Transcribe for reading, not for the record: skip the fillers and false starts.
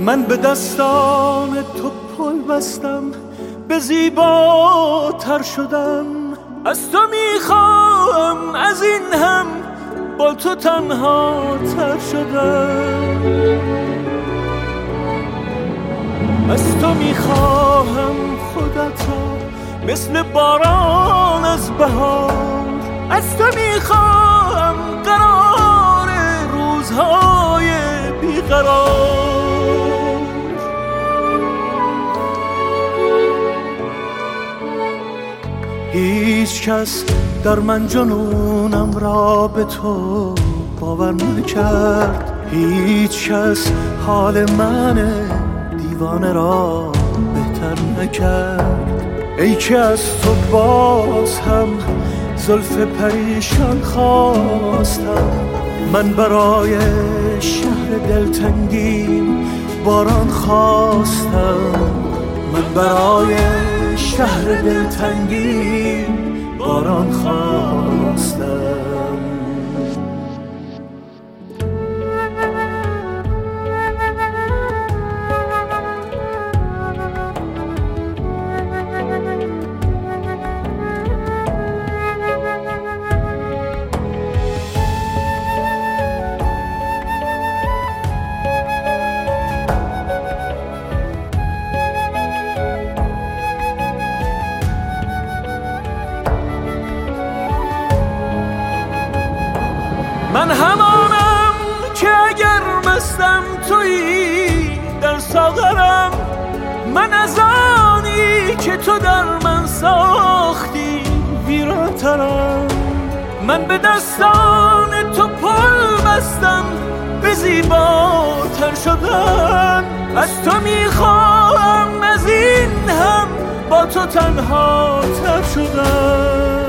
من به دستان تو پل بستم، به زیباتر شدم. از تو میخواهم از این هم با تو تنها تر شدم. از تو میخواهم خودت را مثل باران از بهار. از تو میخواهم قرار روزهای بیقرار. هیچ کس در من جنونم را به تو باور نکرد. هیچ کس حال من دیوانه را بهتر نکرد. ای که از تو باز هم زلف پریشان خواستم. من برای شهر دلتنگیم باران خواستم. من برای شهر دلتنگیم باران خواستم. من همانم که اگر مستم تویی در ساغرم. من از آنی که تو در من ساختی ویرانترم. من به دستان تو پل بستم، به زیباتر شدن. از تو میخواهم از این هم با تو تنها تر شدن.